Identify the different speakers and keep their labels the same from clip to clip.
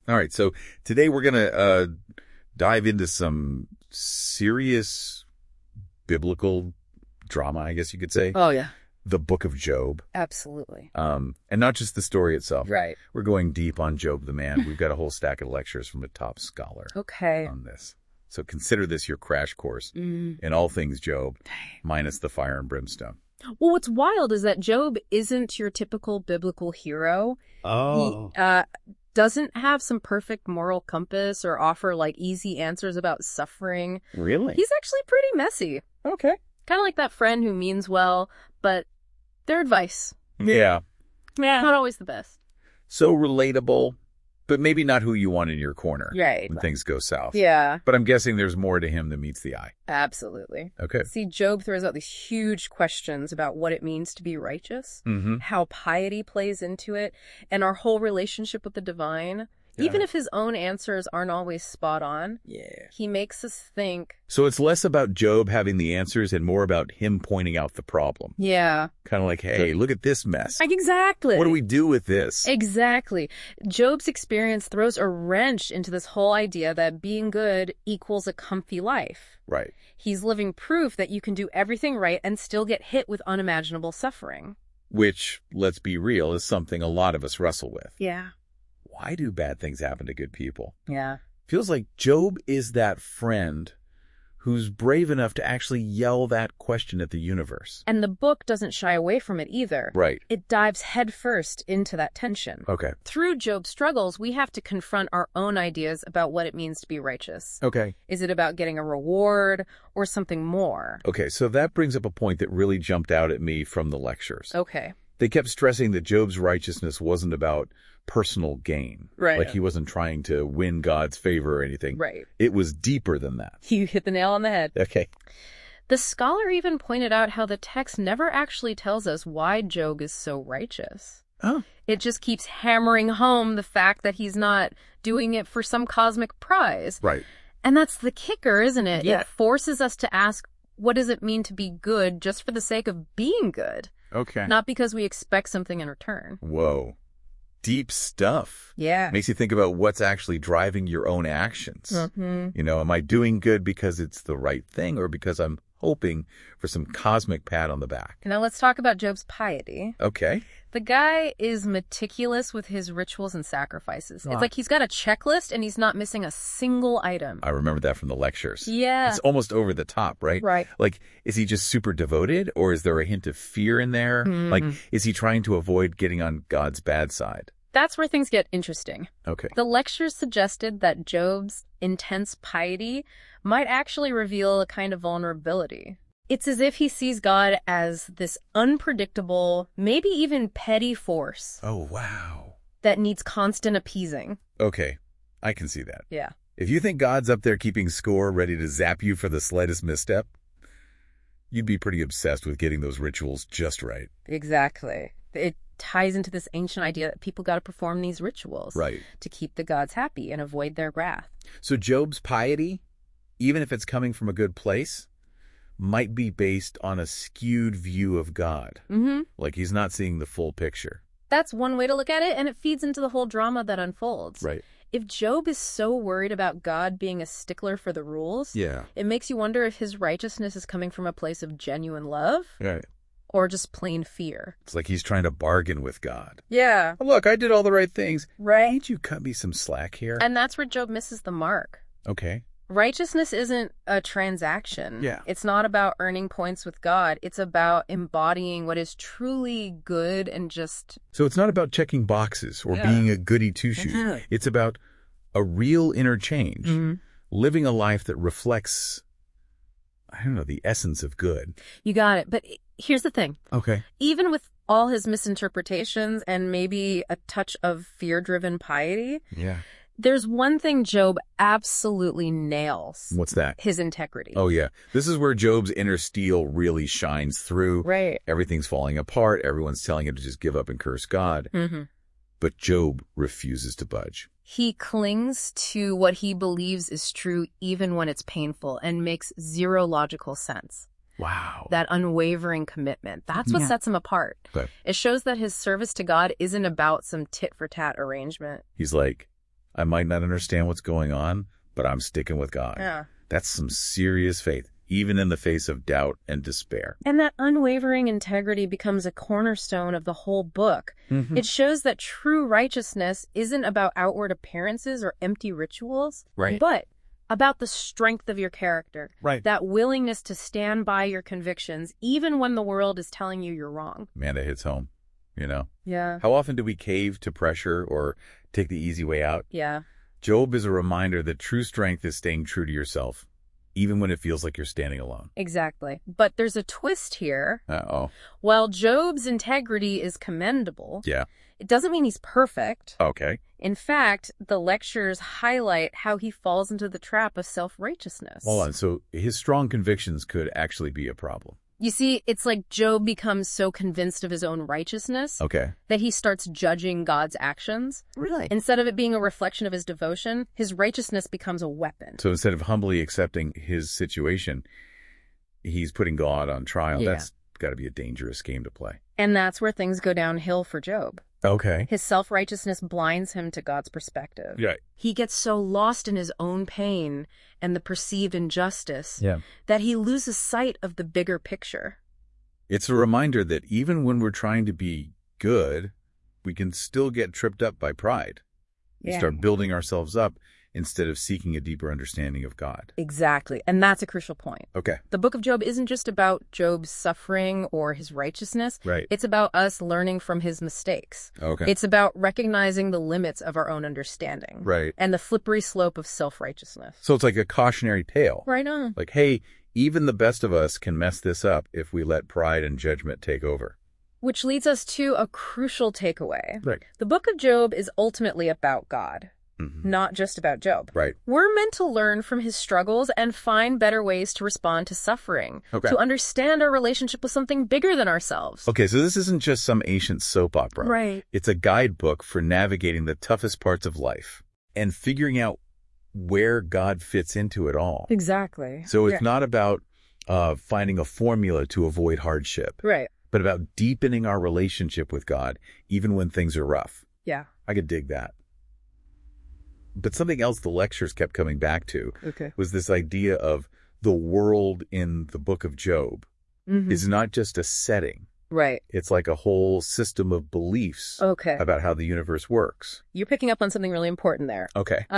Speaker 1: All right. So today we're going to dive into some serious biblical drama, I guess you could say.
Speaker 2: Oh, yeah.
Speaker 1: The Book of Job.
Speaker 2: Absolutely.
Speaker 1: And not just the story itself.
Speaker 2: Right.
Speaker 1: We're going deep on Job the man. We've got a whole stack of lectures from a top scholar on this. So consider this your crash course in all things Job, minus the fire and brimstone.
Speaker 2: Well, what's wild is that Job isn't your typical biblical hero.
Speaker 1: Oh.
Speaker 2: He doesn't have some perfect moral compass or offer like easy answers about suffering.
Speaker 1: Really?
Speaker 2: He's actually pretty messy.
Speaker 1: Okay.
Speaker 2: Kind of like that friend who means well, but their advice.
Speaker 1: Yeah.
Speaker 2: Not always the best.
Speaker 1: So relatable, but maybe not who you want in your corner when things go south.
Speaker 2: Yeah.
Speaker 1: But I'm guessing there's more to him than meets the eye.
Speaker 2: Absolutely.
Speaker 1: Okay.
Speaker 2: See, Job throws out these huge questions about what it means to be righteous, how piety plays into it, and our whole relationship with the divine. Even if his own answers aren't always spot on, he makes us think.
Speaker 1: So it's less about Job having the answers and more about him pointing out the problem.
Speaker 2: Yeah.
Speaker 1: Kind of like, hey, look at this mess.
Speaker 2: Exactly.
Speaker 1: What do we do with this?
Speaker 2: Exactly. Job's experience throws a wrench into this whole idea that being good equals a comfy life.
Speaker 1: Right.
Speaker 2: He's living proof that you can do everything right and still get hit with unimaginable suffering.
Speaker 1: Which, let's be real, is something a lot of us wrestle with.
Speaker 2: Yeah.
Speaker 1: Why do bad things happen to good people?
Speaker 2: Yeah.
Speaker 1: Feels like Job is that friend who's brave enough to actually yell that question at the universe.
Speaker 2: And the book doesn't shy away from it either.
Speaker 1: Right.
Speaker 2: It dives headfirst into that tension.
Speaker 1: Okay.
Speaker 2: Through Job's struggles, we have to confront our own ideas about what it means to be righteous.
Speaker 1: Okay.
Speaker 2: Is it about getting a reward or something more?
Speaker 1: Okay, so that brings up a point that really jumped out at me from the lectures.
Speaker 2: Okay.
Speaker 1: They kept stressing that Job's righteousness wasn't about personal gain.
Speaker 2: Right.
Speaker 1: Like he wasn't trying to win God's favor or anything.
Speaker 2: Right.
Speaker 1: It was deeper than that.
Speaker 2: You hit the nail on the head.
Speaker 1: Okay.
Speaker 2: The scholar even pointed out how the text never actually tells us why Job is so righteous.
Speaker 1: Oh.
Speaker 2: It just keeps hammering home the fact that he's not doing it for some cosmic prize.
Speaker 1: Right.
Speaker 2: And that's the kicker, isn't it?
Speaker 1: Yeah.
Speaker 2: It forces us to ask, what does it mean to be good just for the sake of being good?
Speaker 1: Okay.
Speaker 2: Not because we expect something in return.
Speaker 1: Whoa. Deep stuff.
Speaker 2: Yeah.
Speaker 1: Makes you think about what's actually driving your own actions.
Speaker 2: Mm-hmm.
Speaker 1: You know, am I doing good because it's the right thing or because I'm hoping for some cosmic pat on the back?
Speaker 2: Now let's talk about Job's piety.
Speaker 1: Okay.
Speaker 2: The guy is meticulous with his rituals and sacrifices. It's like he's got a checklist and he's not missing a single item.
Speaker 1: I remember that from the lectures.
Speaker 2: Yeah.
Speaker 1: It's almost over the top, right?
Speaker 2: Right.
Speaker 1: Like, is he just super devoted or is there a hint of fear in there? Like, is he trying to avoid getting on God's bad side?
Speaker 2: That's where things get interesting.
Speaker 1: Okay.
Speaker 2: The lectures suggested that Job's intense piety might actually reveal a kind of vulnerability. It's as if he sees God as this unpredictable, maybe even petty force.
Speaker 1: Oh, wow.
Speaker 2: That needs constant appeasing.
Speaker 1: Okay. I can see that.
Speaker 2: Yeah.
Speaker 1: If you think God's up there keeping score, ready to zap you for the slightest misstep, you'd be pretty obsessed with getting those rituals just right.
Speaker 2: Exactly. It ties into this ancient idea that people got to perform these rituals to keep the gods happy and avoid their wrath.
Speaker 1: So Job's piety, even if it's coming from a good place, might be based on a skewed view of God. Like he's not seeing the full picture.
Speaker 2: That's one way to look at it, and it feeds into the whole drama that unfolds.
Speaker 1: Right.
Speaker 2: If Job is so worried about God being a stickler for the rules, it makes you wonder if his righteousness is coming from a place of genuine love.
Speaker 1: Right.
Speaker 2: Or just plain fear.
Speaker 1: It's like he's trying to bargain with God.
Speaker 2: Yeah.
Speaker 1: Oh, look, I did all the right things.
Speaker 2: Right.
Speaker 1: Can't you cut me some slack here?
Speaker 2: And that's where Job misses the mark.
Speaker 1: Okay.
Speaker 2: Righteousness isn't a transaction.
Speaker 1: Yeah.
Speaker 2: It's not about earning points with God. It's about embodying what is truly good and just...
Speaker 1: So it's not about checking boxes or being a goody two-shoes. It's about a real inner change. Living a life that reflects, I don't know, the essence of good.
Speaker 2: You got it. But here's the thing.
Speaker 1: Okay.
Speaker 2: Even with all his misinterpretations and maybe a touch of fear-driven piety, there's one thing Job absolutely nails.
Speaker 1: What's that?
Speaker 2: His integrity.
Speaker 1: Oh, yeah. This is where Job's inner steel really shines through.
Speaker 2: Right.
Speaker 1: Everything's falling apart. Everyone's telling him to just give up and curse God. But Job refuses to budge.
Speaker 2: He clings to what he believes is true even when it's painful and makes zero logical sense.
Speaker 1: Wow.
Speaker 2: That unwavering commitment. That's what sets him apart.
Speaker 1: Okay.
Speaker 2: It shows that his service to God isn't about some tit-for-tat arrangement.
Speaker 1: He's like, I might not understand what's going on, but I'm sticking with God.
Speaker 2: Yeah.
Speaker 1: That's some serious faith, even in the face of doubt and despair.
Speaker 2: And that unwavering integrity becomes a cornerstone of the whole book. It shows that true righteousness isn't about outward appearances or empty rituals, but about the strength of your character. That willingness to stand by your convictions, even when the world is telling you you're wrong.
Speaker 1: Man, that hits home, you know?
Speaker 2: Yeah.
Speaker 1: How often do we cave to pressure or take the easy way out?
Speaker 2: Yeah.
Speaker 1: Job is a reminder that true strength is staying true to yourself, even when it feels like you're standing alone.
Speaker 2: Exactly. But there's a twist here.
Speaker 1: Uh-oh.
Speaker 2: While Job's integrity is commendable, it doesn't mean he's perfect.
Speaker 1: Okay.
Speaker 2: In fact, the lectures highlight how he falls into the trap of self-righteousness.
Speaker 1: Hold on. So his strong convictions could actually be a problem.
Speaker 2: You see, it's like Job becomes so convinced of his own righteousness that he starts judging God's actions.
Speaker 3: Really?
Speaker 2: Instead of it being a reflection of his devotion, his righteousness becomes a weapon.
Speaker 1: So instead of humbly accepting his situation, he's putting God on trial. That's got to be a dangerous game to play.
Speaker 2: And that's where things go downhill for Job.
Speaker 1: Okay.
Speaker 2: His self-righteousness blinds him to God's perspective. He gets so lost in his own pain and the perceived injustice that he loses sight of the bigger picture.
Speaker 1: It's a reminder that even when we're trying to be good, we can still get tripped up by pride. We start building ourselves up instead of seeking a deeper understanding of God.
Speaker 2: Exactly. And that's a crucial point.
Speaker 1: Okay.
Speaker 2: The book of Job isn't just about Job's suffering or his righteousness. It's about us learning from his mistakes. It's about recognizing the limits of our own understanding. And the slippery slope of self-righteousness.
Speaker 1: So it's like a cautionary tale.
Speaker 2: Right on.
Speaker 1: Like, hey, even the best of us can mess this up if we let pride and judgment take over.
Speaker 2: Which leads us to a crucial takeaway. The book of Job is ultimately about God. Not just about Job. We're meant to learn from his struggles and find better ways to respond to suffering, to understand our relationship with something bigger than ourselves.
Speaker 1: Okay, so this isn't just some ancient soap opera. It's a guidebook for navigating the toughest parts of life and figuring out where God fits into it all.
Speaker 2: Exactly.
Speaker 1: So it's not about finding a formula to avoid hardship, but about deepening our relationship with God, even when things are rough. I could dig that. But something else the lectures kept coming back to was this idea of the world in the book of Job is not just a setting. It's like a whole system of beliefs about how the universe works.
Speaker 2: You're picking up on something really important there.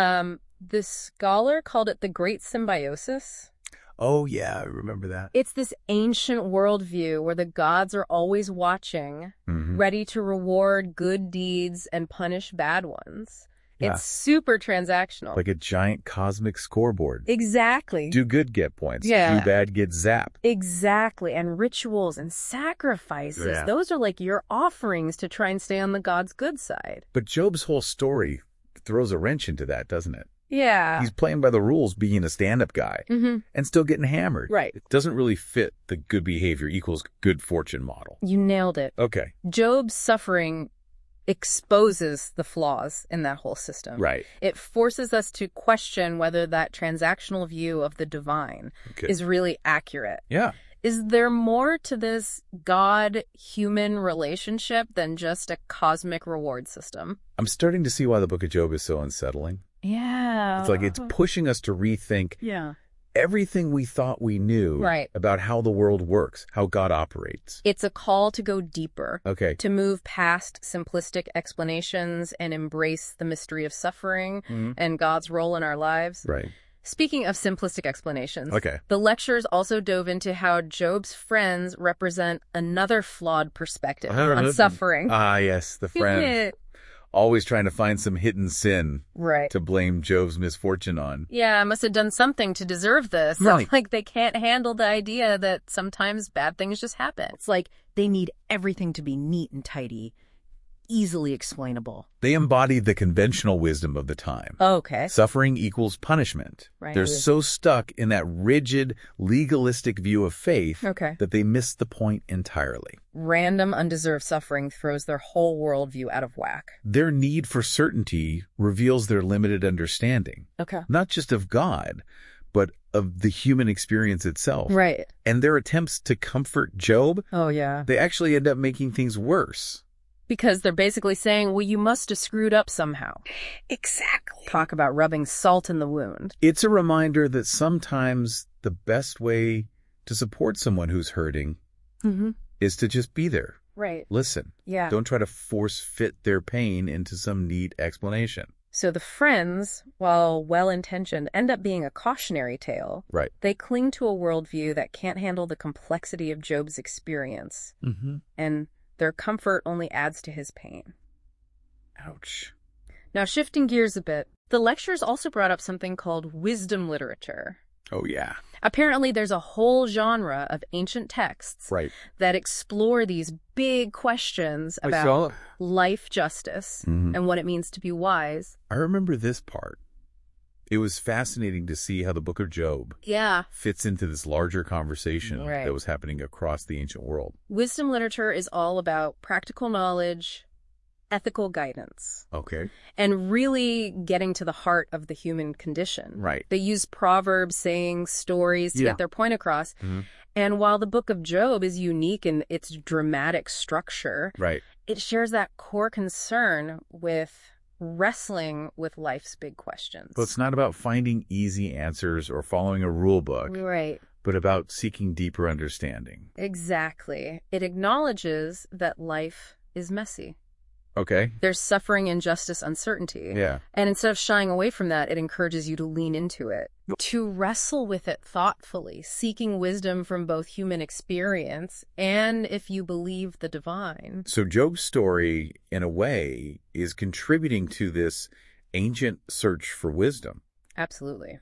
Speaker 2: The scholar called it the Great Symbiosis.
Speaker 3: Oh, yeah, I remember that.
Speaker 2: It's this ancient worldview where the gods are always watching, ready to reward good deeds and punish bad ones. It's super transactional.
Speaker 1: Like a giant cosmic scoreboard.
Speaker 2: Exactly.
Speaker 1: Do good, get points. Do bad, get zapped.
Speaker 2: Exactly. And rituals and sacrifices. Those are like your offerings to try and stay on the God's good side.
Speaker 1: But Job's whole story throws a wrench into that, doesn't it?
Speaker 2: Yeah.
Speaker 1: He's playing by the rules being a stand-up guy and still getting hammered. It doesn't really fit the good behavior equals good fortune model.
Speaker 2: You nailed it.
Speaker 1: Okay.
Speaker 2: Job's suffering exposes the flaws in that whole system. It forces us to question whether that transactional view of the divine is really accurate. Is there more to this God-human relationship than just a cosmic reward system?
Speaker 1: I'm starting to see why the book of Job is so unsettling. It's like it's pushing us to rethink everything we thought we knew about how the world works, how God operates.
Speaker 2: It's a call to go deeper, to move past simplistic explanations and embrace the mystery of suffering and God's role in our lives. Speaking of simplistic explanations, the lectures also dove into how Job's friends represent another flawed perspective on suffering.
Speaker 1: Yes, the friend. Always trying to find some hidden sin to blame Job's misfortune on.
Speaker 2: I must have done something to deserve this. Like they can't handle the idea that sometimes bad things just happen.
Speaker 3: It's like they need everything to be neat and tidy, easily explainable.
Speaker 1: They embody the conventional wisdom of the time. Suffering equals punishment. They're so stuck in that rigid, legalistic view of faith that they miss the point entirely.
Speaker 2: Random, undeserved suffering throws their whole worldview out of whack.
Speaker 1: Their need for certainty reveals their limited understanding. Not just of God, but of the human experience itself. And their attempts to comfort Job, they actually end up making things worse.
Speaker 2: Because they're basically saying, well, you must have screwed up somehow.
Speaker 3: Exactly.
Speaker 2: Talk about rubbing salt in the wound.
Speaker 1: It's a reminder that sometimes the best way to support someone who's hurting is to just be there.
Speaker 2: Right.
Speaker 1: Listen.
Speaker 2: Yeah.
Speaker 1: Don't try to force fit their pain into some neat explanation.
Speaker 2: So the friends, while well-intentioned, end up being a cautionary tale.
Speaker 1: Right.
Speaker 2: They cling to a worldview that can't handle the complexity of Job's experience. And their comfort only adds to his pain.
Speaker 1: Ouch.
Speaker 2: Now, shifting gears a bit, the lectures also brought up something called wisdom literature.
Speaker 1: Oh, yeah.
Speaker 2: Apparently, there's a whole genre of ancient texts that explore these big questions about life justice and what it means to be wise.
Speaker 1: I remember this part. It was fascinating to see how the book of Job fits into this larger conversation that was happening across the ancient world.
Speaker 2: Wisdom literature is all about practical knowledge, ethical guidance.
Speaker 1: Okay.
Speaker 2: And really getting to the heart of the human condition.
Speaker 1: Right.
Speaker 2: They use proverbs, sayings, stories to get their point across. And while the book of Job is unique in its dramatic structure, it shares that core concern with wrestling with life's big questions.
Speaker 1: But it's not about finding easy answers or following a rule book.
Speaker 2: Right.
Speaker 1: But about seeking deeper understanding.
Speaker 2: Exactly. It acknowledges that life is messy.
Speaker 1: Okay.
Speaker 2: There's suffering, injustice, uncertainty.
Speaker 1: Yeah.
Speaker 2: And instead of shying away from that, it encourages you to lean into it, to wrestle with it thoughtfully, seeking wisdom from both human experience and, if you believe, the divine.
Speaker 1: So Job's story, in a way, is contributing to this ancient search for wisdom.
Speaker 2: Absolutely.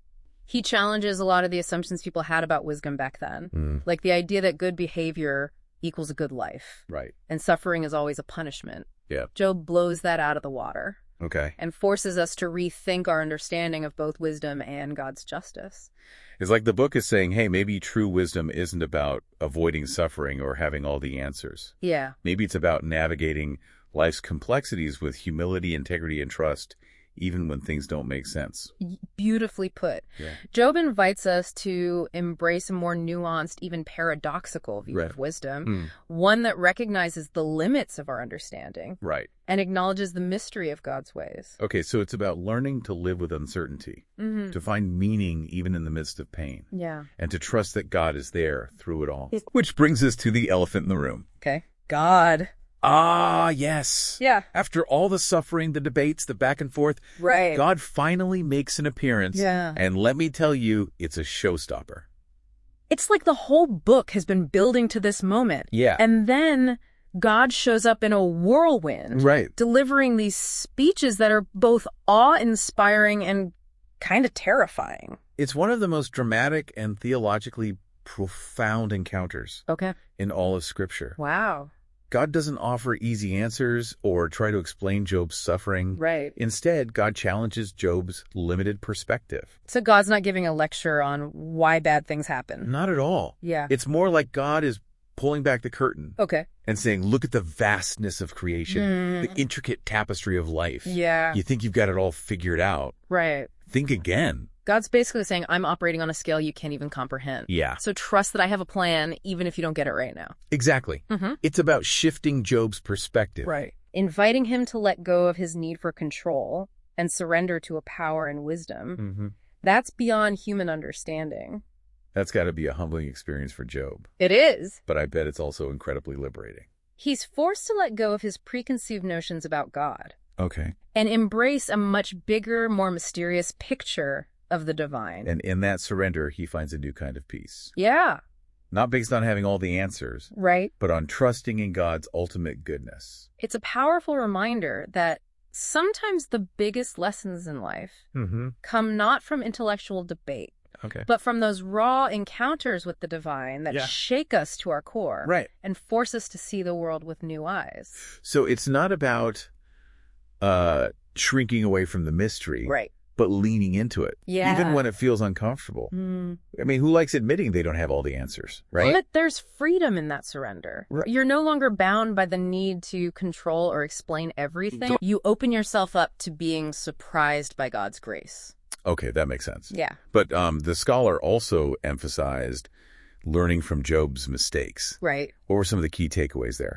Speaker 2: He challenges a lot of the assumptions people had about wisdom back then, like the idea that good behavior equals a good life.
Speaker 1: Right.
Speaker 2: And suffering is always a punishment.
Speaker 1: Yeah.
Speaker 2: Job blows that out of the water.
Speaker 1: Okay.
Speaker 2: And forces us to rethink our understanding of both wisdom and God's justice.
Speaker 1: It's like the book is saying, hey, maybe true wisdom isn't about avoiding suffering or having all the answers.
Speaker 2: Yeah.
Speaker 1: Maybe it's about navigating life's complexities with humility, integrity, and trust, even when things don't make sense.
Speaker 2: Beautifully put.
Speaker 1: Yeah.
Speaker 2: Job invites us to embrace a more nuanced, even paradoxical view of wisdom, one that recognizes the limits of our understanding and acknowledges the mystery of God's ways.
Speaker 1: Okay, so it's about learning to live with uncertainty, to find meaning even in the midst of pain, and to trust that God is there through it all. Which brings us to the elephant in the room.
Speaker 2: Okay. God.
Speaker 1: Ah, yes.
Speaker 2: Yeah.
Speaker 1: After all the suffering, the debates, the back and forth, God finally makes an appearance.
Speaker 2: Yeah.
Speaker 1: And let me tell you, it's a showstopper.
Speaker 2: It's like the whole book has been building to this moment.
Speaker 1: Yeah.
Speaker 2: And then God shows up in a whirlwind. Delivering these speeches that are both awe-inspiring and kind of terrifying.
Speaker 1: It's one of the most dramatic and theologically profound encounters in all of Scripture.
Speaker 2: Wow.
Speaker 1: God doesn't offer easy answers or try to explain Job's suffering. Instead, God challenges Job's limited perspective.
Speaker 2: So God's not giving a lecture on why bad things happen.
Speaker 1: Not at all.
Speaker 2: Yeah.
Speaker 1: It's more like God is pulling back the curtain. And saying, look at the vastness of creation, the intricate tapestry of life.
Speaker 2: Yeah.
Speaker 1: You think you've got it all figured out. Think again.
Speaker 2: God's basically saying, I'm operating on a scale you can't even comprehend.
Speaker 1: Yeah.
Speaker 2: So trust that I have a plan, even if you don't get it right now.
Speaker 1: Exactly. It's about shifting Job's perspective.
Speaker 2: Inviting him to let go of his need for control and surrender to a power and wisdom. That's beyond human understanding.
Speaker 1: That's got to be a humbling experience for Job.
Speaker 2: It is.
Speaker 1: But I bet it's also incredibly liberating.
Speaker 2: He's forced to let go of his preconceived notions about God.
Speaker 1: Okay.
Speaker 2: And embrace a much bigger, more mysterious picture of the divine.
Speaker 1: And in that surrender, he finds a new kind of peace.
Speaker 2: Yeah.
Speaker 1: Not based on having all the answers. But on trusting in God's ultimate goodness.
Speaker 2: It's a powerful reminder that sometimes the biggest lessons in life come not from intellectual debate, but from those raw encounters with the divine that shake us to our core and force us to see the world with new eyes.
Speaker 1: So it's not about shrinking away from the mystery. But leaning into it, even when it feels uncomfortable. I mean, who likes admitting they don't have all the answers,
Speaker 2: But there's freedom in that surrender. You're no longer bound by the need to control or explain everything. You open yourself up to being surprised by God's grace.
Speaker 1: Okay, that makes sense.
Speaker 2: Yeah.
Speaker 1: But the scholar also emphasized learning from Job's mistakes.
Speaker 2: What
Speaker 1: were some of the key takeaways there?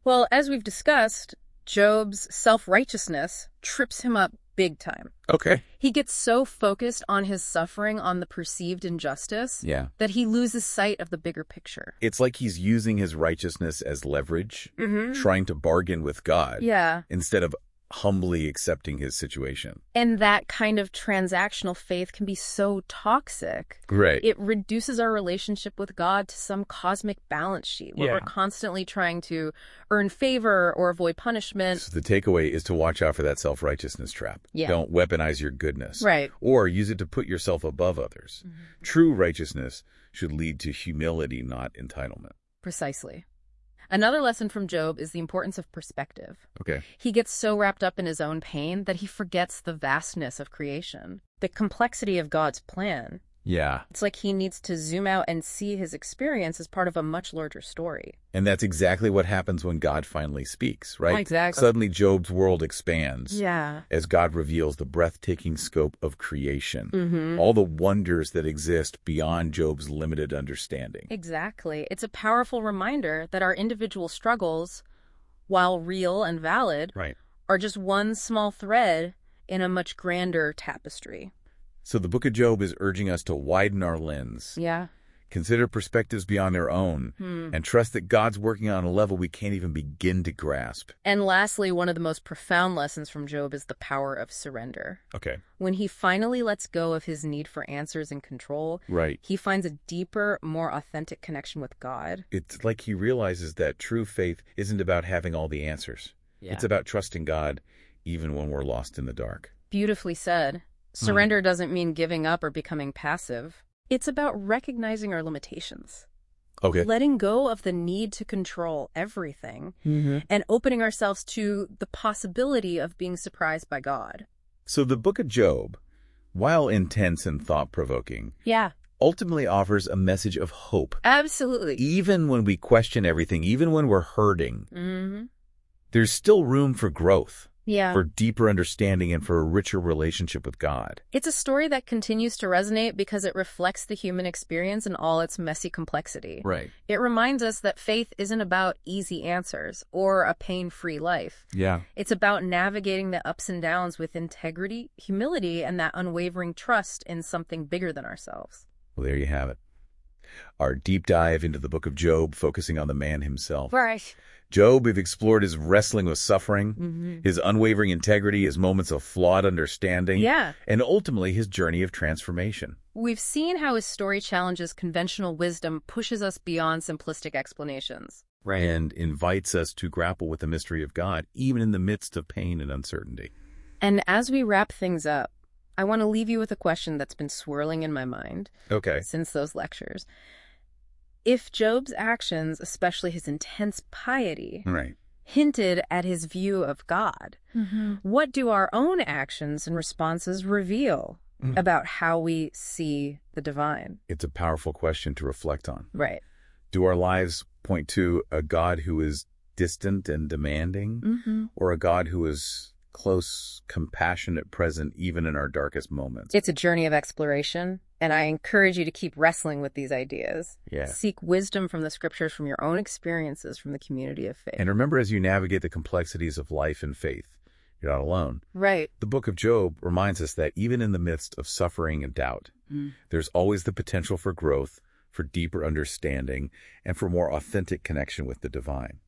Speaker 2: Well, as we've discussed, Job's self-righteousness trips him up big time.
Speaker 1: Okay.
Speaker 2: He gets so focused on his suffering, on the perceived injustice, that he loses sight of the bigger picture.
Speaker 1: It's like he's using his righteousness as leverage, trying to bargain with God, instead of humbly accepting his situation.
Speaker 2: And that kind of transactional faith can be so toxic.
Speaker 1: Right.
Speaker 2: It reduces our relationship with God to some cosmic balance sheet where we're constantly trying to earn favor or avoid punishment.
Speaker 1: So the takeaway is to watch out for that self-righteousness trap. Don't weaponize your goodness.
Speaker 2: Right.
Speaker 1: Or use it to put yourself above others. True righteousness should lead to humility, not entitlement.
Speaker 2: Precisely. Another lesson from Job is the importance of perspective.
Speaker 1: Okay.
Speaker 2: He gets so wrapped up in his own pain that he forgets the vastness of creation, the complexity of God's plan.
Speaker 1: Yeah.
Speaker 2: It's like he needs to zoom out and see his experience as part of a much larger story.
Speaker 1: And that's exactly what happens when God finally speaks, right?
Speaker 2: Exactly.
Speaker 1: Suddenly Job's world expands.
Speaker 2: Yeah.
Speaker 1: As God reveals the breathtaking scope of creation. All the wonders that exist beyond Job's limited understanding.
Speaker 2: Exactly. It's a powerful reminder that our individual struggles, while real and valid, are just one small thread in a much grander tapestry.
Speaker 1: So the book of Job is urging us to widen our lens.
Speaker 2: Yeah.
Speaker 1: Consider perspectives beyond our own, and trust that God's working on a level we can't even begin to grasp.
Speaker 2: And lastly, one of the most profound lessons from Job is the power of surrender.
Speaker 1: Okay.
Speaker 2: When he finally lets go of his need for answers and control, he finds a deeper, more authentic connection with God.
Speaker 1: It's like he realizes that true faith isn't about having all the answers. It's about trusting God even when we're lost in the dark.
Speaker 2: Beautifully said. Surrender doesn't mean giving up or becoming passive. It's about recognizing our limitations.
Speaker 1: Okay.
Speaker 2: Letting go of the need to control everything and opening ourselves to the possibility of being surprised by God.
Speaker 1: So the book of Job, while intense and thought-provoking, ultimately offers a message of hope.
Speaker 2: Absolutely.
Speaker 1: Even when we question everything, even when we're hurting, there's still room for growth. For deeper understanding and for a richer relationship with God.
Speaker 2: It's a story that continues to resonate because it reflects the human experience in all its messy complexity.
Speaker 1: Right.
Speaker 2: It reminds us that faith isn't about easy answers or a pain-free life. It's about navigating the ups and downs with integrity, humility, and that unwavering trust in something bigger than ourselves.
Speaker 1: Well, there you have it. Our deep dive into the book of Job, focusing on the man himself.
Speaker 2: Right.
Speaker 1: Job, we've explored his wrestling with suffering, his unwavering integrity, his moments of flawed understanding, and ultimately his journey of transformation.
Speaker 2: We've seen how his story challenges conventional wisdom, pushes us beyond simplistic explanations.
Speaker 1: And invites us to grapple with the mystery of God, even in the midst of pain and uncertainty.
Speaker 2: And as we wrap things up, I want to leave you with a question that's been swirling in my mind since those lectures. If Job's actions, especially his intense piety, hinted at his view of God, what do our own actions and responses reveal about how we see the divine?
Speaker 1: It's a powerful question to reflect on.
Speaker 2: Right.
Speaker 1: Do our lives point to a God who is distant and demanding, or a God who is close, compassionate, present even in our darkest moments?
Speaker 2: It's a journey of exploration, and I encourage you to keep wrestling with these ideas. Seek wisdom from the scriptures, from your own experiences, from the community of faith.
Speaker 1: And remember, as you navigate the complexities of life and faith, you're not alone.
Speaker 2: Right.
Speaker 1: The book of Job reminds us that even in the midst of suffering and doubt, there's always the potential for growth, for deeper understanding, and for more authentic connection with the divine.